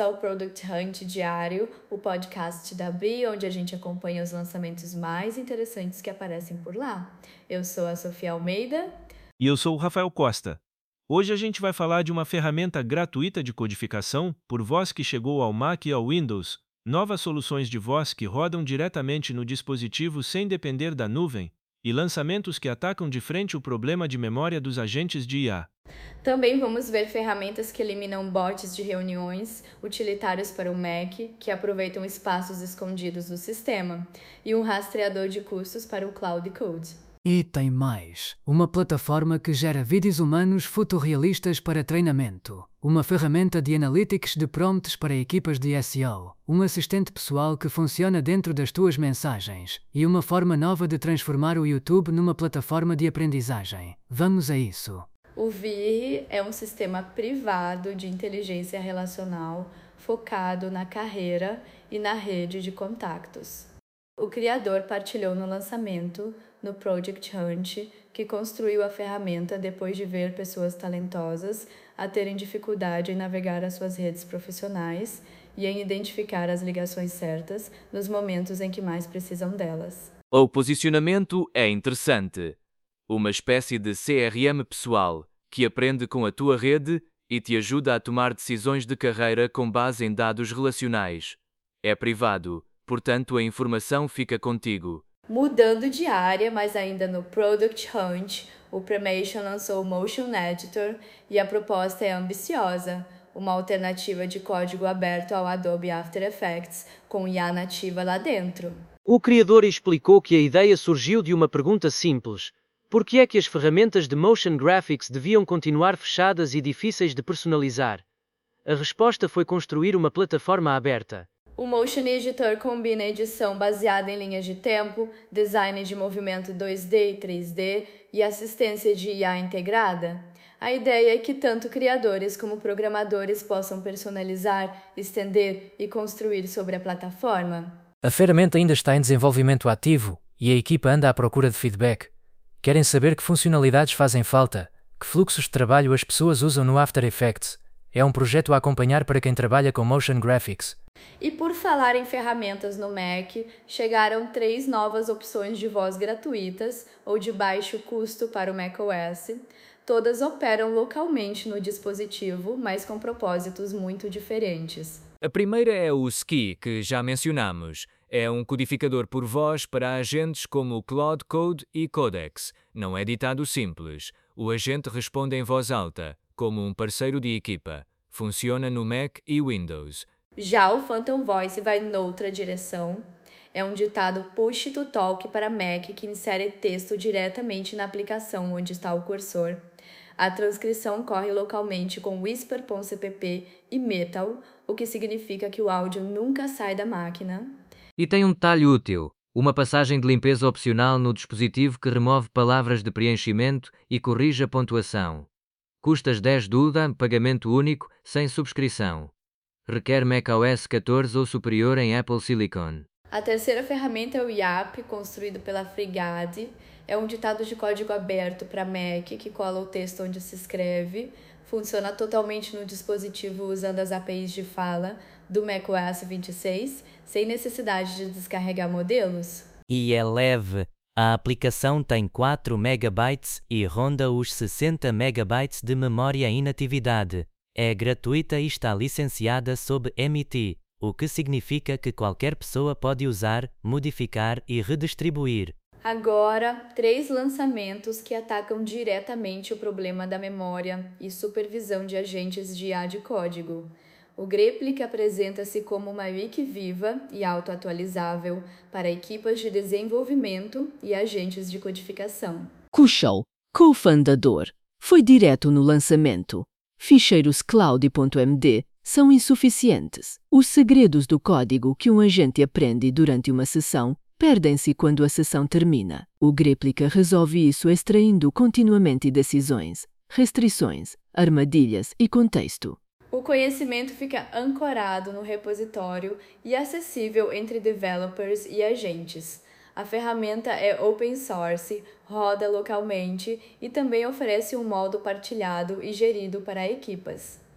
ao Product Hunt Diário, o podcast da Bri, onde a gente acompanha os lançamentos mais interessantes que aparecem por lá. Eu sou a Sofia Almeida. E eu sou o Rafael Costa. Hoje a gente vai falar de uma ferramenta gratuita de codificação por voz que chegou ao Mac e ao Windows, novas soluções de voz que rodam diretamente no dispositivo sem depender da nuvem, e lançamentos que atacam de frente o problema de memória dos agentes de IA. Também vamos ver ferramentas que eliminam bots de reuniões, utilitários para o Mac, que aproveitam espaços escondidos do sistema, e um rastreador de custos para o Cloud Code. E tem mais, uma plataforma que gera vídeos humanos fotorrealistas para treinamento, uma ferramenta de analytics de prompts para equipas de SEO, um assistente pessoal que funciona dentro das tuas mensagens e uma forma nova de transformar o YouTube numa plataforma de aprendizagem. Vamos a isso! O VIR é um sistema privado de inteligência relacional focado na carreira e na rede de contactos. O criador partilhou no lançamento, no Project Hunt, que construiu a ferramenta depois de ver pessoas talentosas a terem dificuldade em navegar as suas redes profissionais e em identificar as ligações certas nos momentos em que mais precisam delas. O posicionamento é interessante. Uma espécie de CRM pessoal, que aprende com a tua rede e te ajuda a tomar decisões de carreira com base em dados relacionais. É privado, portanto a informação fica contigo. Mudando de área, mas ainda no Product Hunt, o Premation lançou o Motion Editor e a proposta é ambiciosa, uma alternativa de código aberto ao Adobe After Effects, com IA nativa lá dentro. O criador explicou que a ideia surgiu de uma pergunta simples: por que é que as ferramentas de motion graphics deviam continuar fechadas e difíceis de personalizar? A resposta foi construir uma plataforma aberta. O Motion Editor combina edição baseada em linhas de tempo, design de movimento 2D e 3D e assistência de IA integrada. A ideia é que tanto criadores como programadores possam personalizar, estender e construir sobre a plataforma. A ferramenta ainda está em desenvolvimento ativo e a equipa anda à procura de feedback. Querem saber que funcionalidades fazem falta, que fluxos de trabalho as pessoas usam no After Effects. É um projeto a acompanhar para quem trabalha com motion graphics. E por falar em ferramentas no Mac, chegaram 3 novas opções de voz gratuitas ou de baixo custo para o macOS. Todas operam localmente no dispositivo, mas com propósitos muito diferentes. A primeira é o Ski, que já mencionamos. É um codificador por voz para agentes como o Claude Code e Codex. Não é ditado simples. O agente responde em voz alta, como um parceiro de equipa. Funciona no Mac e Windows. Já o Phantom Voice vai noutra direção. É um ditado push to talk para Mac que insere texto diretamente na aplicação onde está o cursor. A transcrição corre localmente com Whisper.cpp e Metal, o que significa que o áudio nunca sai da máquina. E tem um detalhe útil: uma passagem de limpeza opcional no dispositivo que remove palavras de preenchimento e corrige a pontuação. Custas $10, pagamento único, sem subscrição. Requer macOS 14 ou superior em Apple Silicon. A terceira ferramenta é o YAP, construído pela Frigade. É um ditado de código aberto para Mac que cola o texto onde se escreve. Funciona totalmente no dispositivo usando as APIs de fala do macOS 26, sem necessidade de descarregar modelos. E é leve. A aplicação tem 4 MB e ronda os 60 MB de memória inatividade. É gratuita e está licenciada sob MIT, o que significa que qualquer pessoa pode usar, modificar e redistribuir. Agora, 3 lançamentos que atacam diretamente o problema da memória e supervisão de agentes de IA de código. O Greplic apresenta-se como uma wiki viva e autoatualizável para equipas de desenvolvimento e agentes de codificação. Kushal, cofundador, foi direto no lançamento. Ficheiros cloud.md são insuficientes. Os segredos do código que um agente aprende durante uma sessão perdem-se quando a sessão termina. O Greplica resolve isso extraindo continuamente decisões, restrições, armadilhas e contexto. O conhecimento fica ancorado no repositório e acessível entre developers e agentes. A ferramenta é open source, roda localmente e também oferece um modo partilhado e gerido para equipas.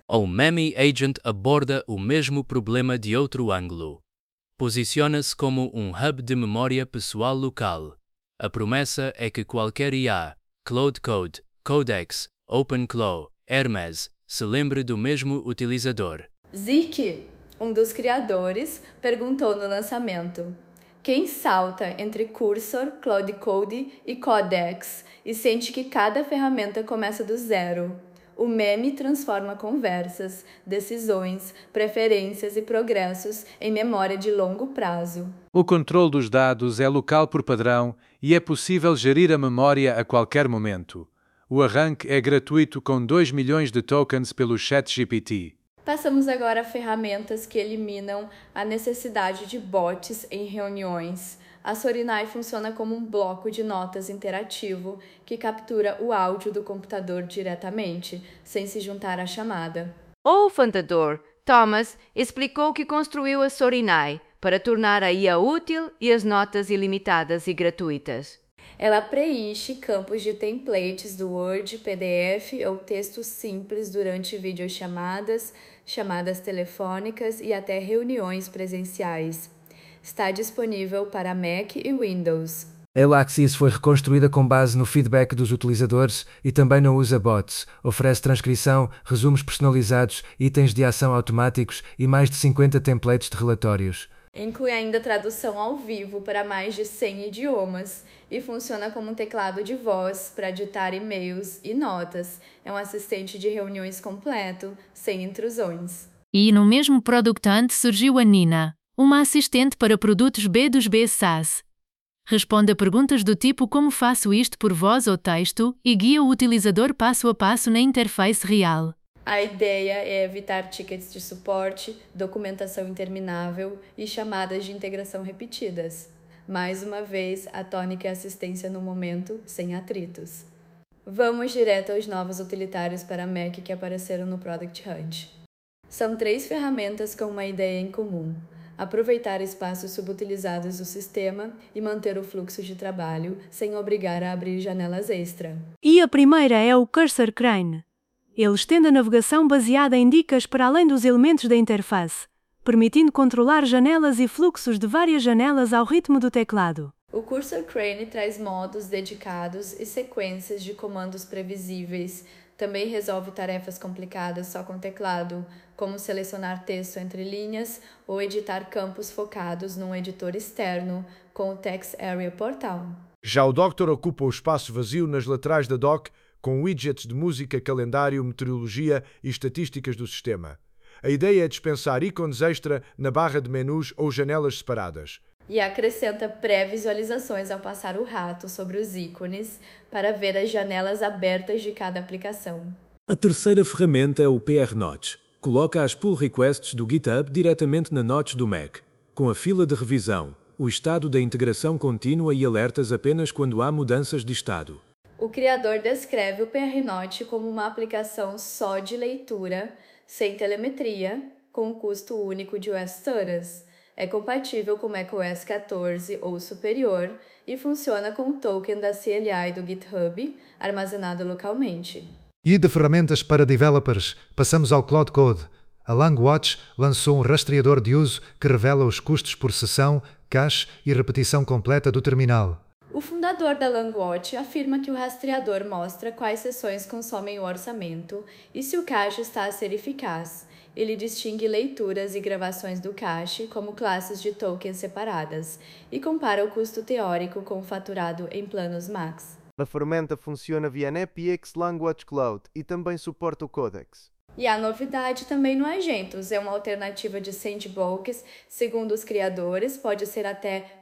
ou Memi Agent aborda o mesmo problema de outro ângulo. Posiciona-se como um hub de memória pessoal local. A promessa é que qualquer IA, Cloud Code, Codex, OpenClaw, Hermes, se lembre do mesmo utilizador. Zik, um dos criadores, perguntou no lançamento: quem salta entre Cursor, Cloud Code e Codex e sente que cada ferramenta começa do zero? O meme transforma conversas, decisões, preferências e progressos em memória de longo prazo. O controle dos dados é local por padrão e é possível gerir a memória a qualquer momento. O arranque é gratuito com 2 milhões de tokens pelo ChatGPT. Passamos agora a ferramentas que eliminam a necessidade de bots em reuniões. A Sorinai funciona como um bloco de notas interativo que captura o áudio do computador diretamente, sem se juntar à chamada. O fundador, Thomas, explicou que construiu a Sorinai para tornar a IA útil e as notas ilimitadas e gratuitas. Ela preenche campos de templates do Word, PDF ou texto simples durante videochamadas, chamadas telefônicas e até reuniões presenciais. Está disponível para Mac e Windows. A Elaxis foi reconstruída com base no feedback dos utilizadores e também não usa bots. Oferece transcrição, resumos personalizados, itens de ação automáticos e mais de 50 templates de relatórios. Inclui ainda tradução ao vivo para mais de 100 idiomas e funciona como um teclado de voz para ditar e-mails e notas. É um assistente de reuniões completo, sem intrusões. E no mesmo Product Hunt surgiu a Nina, uma assistente para produtos B2B SaaS. Responde a perguntas do tipo como faço isto por voz ou texto e guia o utilizador passo a passo na interface real. A ideia é evitar tickets de suporte, documentação interminável e chamadas de integração repetidas. Mais uma vez, a tônica é assistência no momento, sem atritos. Vamos direto aos novos utilitários para Mac que apareceram no Product Hunt. São 3 ferramentas com uma ideia em comum: aproveitar espaços subutilizados do sistema e manter o fluxo de trabalho sem obrigar a abrir janelas extra. E a primeira é o Cursor Crane. Ele estende a navegação baseada em dicas para além dos elementos da interface, permitindo controlar janelas e fluxos de várias janelas ao ritmo do teclado. O Cursor Crane traz modos dedicados e sequências de comandos previsíveis. Também resolve tarefas complicadas só com teclado, como selecionar texto entre linhas ou editar campos focados num editor externo, com o Text Area Portal. Já o Doctor ocupa o espaço vazio nas laterais da dock, com widgets de música, calendário, meteorologia e estatísticas do sistema. A ideia é dispensar ícones extra na barra de menus ou janelas separadas. E acrescenta pré-visualizações ao passar o rato sobre os ícones para ver as janelas abertas de cada aplicação. A terceira ferramenta é o PR Notch. Coloca as pull requests do GitHub diretamente na Notch do Mac, com a fila de revisão, o estado da integração contínua e alertas apenas quando há mudanças de estado. O criador descreve o PR Notch como uma aplicação só de leitura, sem telemetria, com um custo único de US$. É compatível com macOS 14 ou superior e funciona com o token da CLI do GitHub, armazenado localmente. E de ferramentas para developers, passamos ao Cloud Code. A LangWatch lançou um rastreador de uso que revela os custos por sessão, cache e repetição completa do terminal. O fundador da LangWatch afirma que o rastreador mostra quais sessões consomem o orçamento e se o cache está a ser eficaz. Ele distingue leituras e gravações do cache como classes de tokens separadas e compara o custo teórico com o faturado em planos Max. A ferramenta funciona via NetPX LangWatch Cloud e também suporta o Codex. E a novidade também no Agentos é uma alternativa de sandbox, segundo os criadores, pode ser até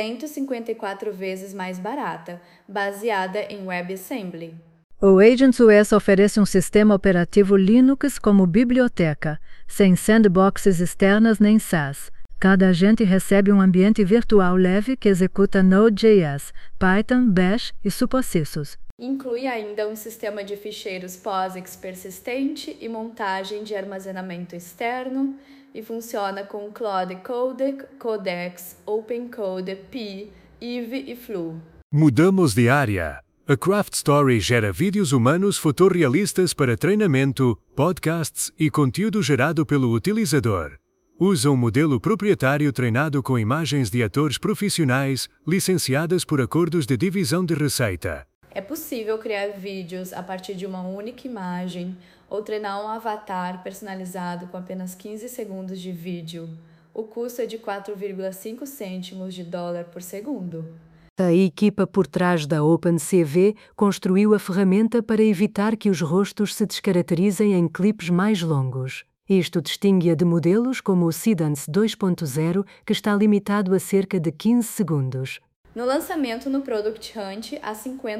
254 vezes mais barata, baseada em WebAssembly. O AgentsOS oferece um sistema operativo Linux como biblioteca, sem sandboxes externas nem SaaS. Cada agente recebe um ambiente virtual leve que executa Node.js, Python, Bash e supossícios. Inclui ainda um sistema de ficheiros POSIX persistente e montagem de armazenamento externo e funciona com Cloud Codec, Codex, OpenCode, Pi, Eve e Flu. Mudamos de área. A Craft Story gera vídeos humanos fotorrealistas para treinamento, podcasts e conteúdo gerado pelo utilizador. Usa um modelo proprietário treinado com imagens de atores profissionais, licenciadas por acordos de divisão de receita. É possível criar vídeos a partir de uma única imagem ou treinar um avatar personalizado com apenas 15 segundos de vídeo. O custo é de 4,5 cêntimos de dólar por segundo. A equipa por trás da OpenCV construiu a ferramenta para evitar que os rostos se descaracterizem em clipes mais longos. Isto distingue-a de modelos como o Seedance 2.0, que está limitado a cerca de 15 segundos. No lançamento no Product Hunt, há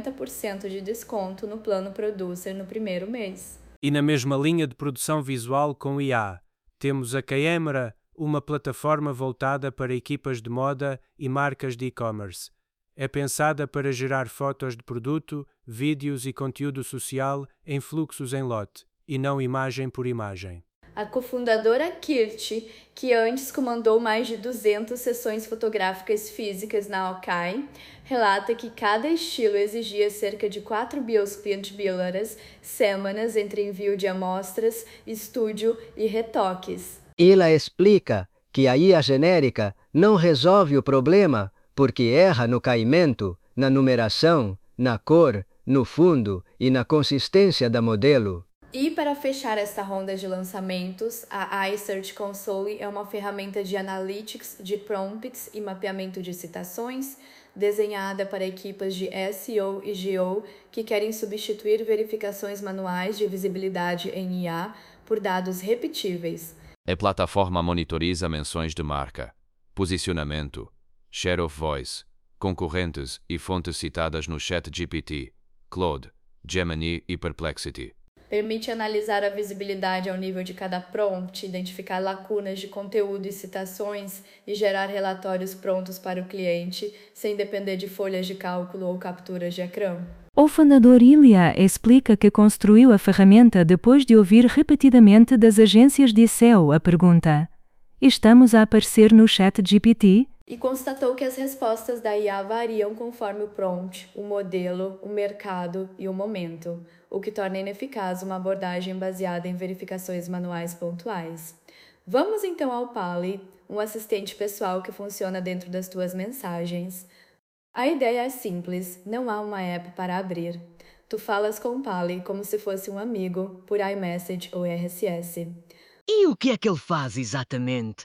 50% de desconto no plano Producer no primeiro mês. E na mesma linha de produção visual com IA, temos a Camera, uma plataforma voltada para equipas de moda e marcas de e-commerce. É pensada para gerar fotos de produto, vídeos e conteúdo social em fluxos em lote, e não imagem por imagem. A cofundadora Kirt, que antes comandou mais de 200 sessões fotográficas físicas na Akai, relata que cada estilo exigia cerca de 4 billboards semanas entre envio de amostras, estúdio e retoques. Ela explica que a IA genérica não resolve o problema porque erra no caimento, na numeração, na cor, no fundo e na consistência da modelo. E para fechar esta ronda de lançamentos, a iSearch Console é uma ferramenta de analytics de prompts e mapeamento de citações, desenhada para equipas de SEO e GEO que querem substituir verificações manuais de visibilidade em IA por dados repetíveis. A plataforma monitoriza menções de marca, posicionamento, share of voice, concorrentes e fontes citadas no ChatGPT, Claude, Gemini e Perplexity. Permite analisar a visibilidade ao nível de cada prompt, identificar lacunas de conteúdo e citações e gerar relatórios prontos para o cliente, sem depender de folhas de cálculo ou capturas de ecrã. O fundador Ilya explica que construiu a ferramenta depois de ouvir repetidamente das agências de SEO a pergunta: "Estamos a aparecer no ChatGPT?" E constatou que as respostas da IA variam conforme o prompt, o modelo, o mercado e o momento, o que torna ineficaz uma abordagem baseada em verificações manuais pontuais. Vamos então ao Pali, um assistente pessoal que funciona dentro das tuas mensagens. A ideia é simples, não há uma app para abrir. Tu falas com o Pali como se fosse um amigo, por iMessage ou RSS. E o que é que ele faz exatamente?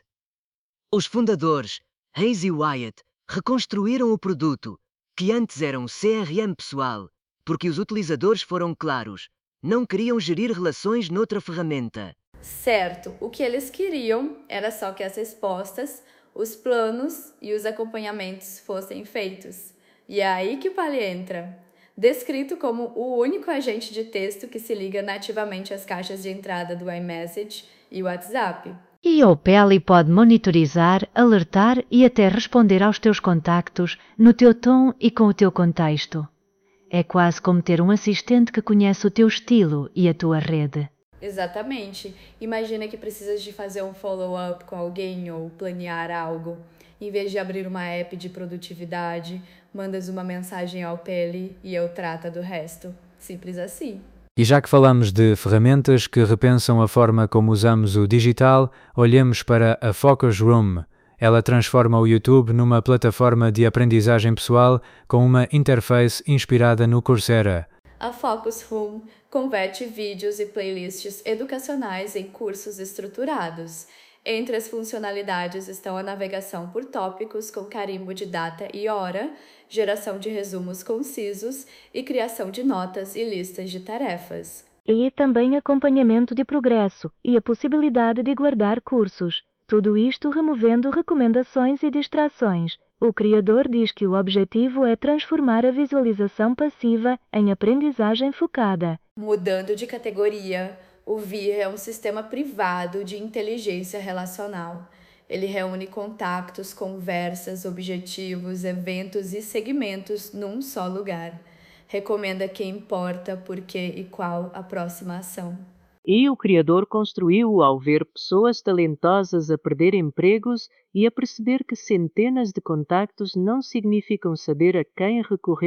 Os fundadores, Hayes e Wyatt, reconstruíram o produto, que antes era um CRM pessoal, porque os utilizadores foram claros, não queriam gerir relações noutra ferramenta. Certo, o que eles queriam era só que as respostas, os planos e os acompanhamentos fossem feitos. E é aí que o Pali entra. Descrito como o único agente de texto que se liga nativamente às caixas de entrada do iMessage e WhatsApp. E o Pali pode monitorizar, alertar e até responder aos teus contactos no teu tom e com o teu contexto. É quase como ter um assistente que conhece o teu estilo e a tua rede. Exatamente. Imagina que precisas de fazer um follow-up com alguém ou planear algo. Em vez de abrir uma app de produtividade, mandas uma mensagem ao Pali e ele trata do resto. Simples assim. E já que falamos de ferramentas que repensam a forma como usamos o digital, olhemos para a Focus Room. Ela transforma o YouTube numa plataforma de aprendizagem pessoal com uma interface inspirada no Coursera. A Focus Room converte vídeos e playlists educacionais em cursos estruturados. Entre as funcionalidades estão a navegação por tópicos com carimbo de data e hora, geração de resumos concisos e criação de notas e listas de tarefas. E também acompanhamento de progresso e a possibilidade de guardar cursos. Tudo isto removendo recomendações e distrações. O criador diz que o objetivo é transformar a visualização passiva em aprendizagem focada. Mudando de categoria, o VIR é um sistema privado de inteligência relacional. Ele reúne contactos, conversas, objetivos, eventos e segmentos num só lugar. Recomenda quem importa, por que e qual a próxima ação. E o criador construiu-o ao ver pessoas talentosas a perder empregos e a perceber que centenas de contactos não significam saber a quem recorrer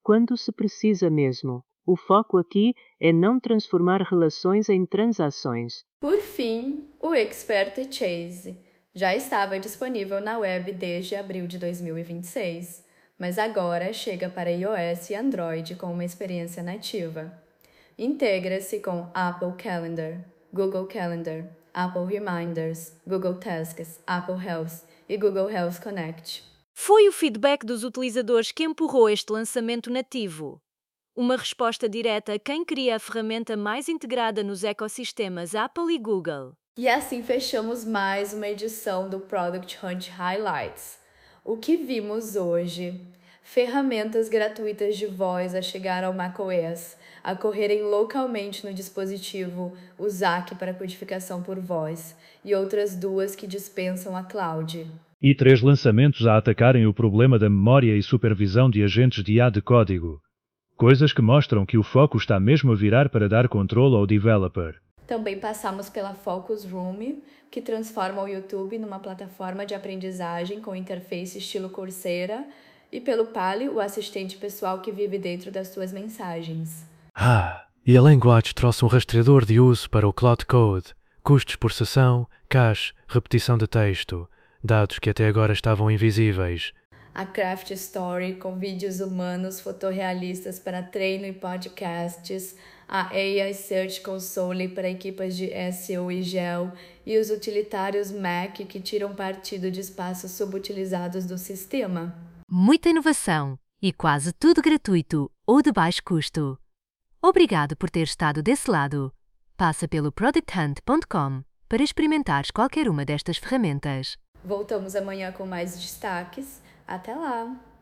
quando se precisa mesmo. O foco aqui é não transformar relações em transações. Por fim, o Expert Chase já estava disponível na web desde abril de 2026, mas agora chega para iOS e Android com uma experiência nativa. Integra-se com Apple Calendar, Google Calendar, Apple Reminders, Google Tasks, Apple Health e Google Health Connect. Foi o feedback dos utilizadores que empurrou este lançamento nativo. Uma resposta direta a quem queria a ferramenta mais integrada nos ecossistemas Apple e Google. E assim fechamos mais uma edição do Product Hunt Highlights. O que vimos hoje? Ferramentas gratuitas de voz a chegar ao macOS, a correrem localmente no dispositivo, o ZAC para codificação por voz, e outras 2 que dispensam a cloud. E 3 lançamentos a atacarem o problema da memória e supervisão de agentes de IA de código. Coisas que mostram que o foco está mesmo a virar para dar controle ao developer. Também passamos pela Focus Room, que transforma o YouTube numa plataforma de aprendizagem com interface estilo Coursera, e pelo Pali, o assistente pessoal que vive dentro das suas mensagens. E a Language trouxe um rastreador de uso para o Cloud Code, custos por sessão, cache, repetição de texto, dados que até agora estavam invisíveis. A Craft Story, com vídeos humanos fotorrealistas para treino e podcasts, a AI Search Console para equipas de SEO e GEO e os utilitários Mac que tiram partido de espaços subutilizados do sistema. Muita inovação e quase tudo gratuito ou de baixo custo. Obrigado por ter estado desse lado. Passa pelo producthunt.com para experimentares qualquer uma destas ferramentas. Voltamos amanhã com mais destaques. Até lá!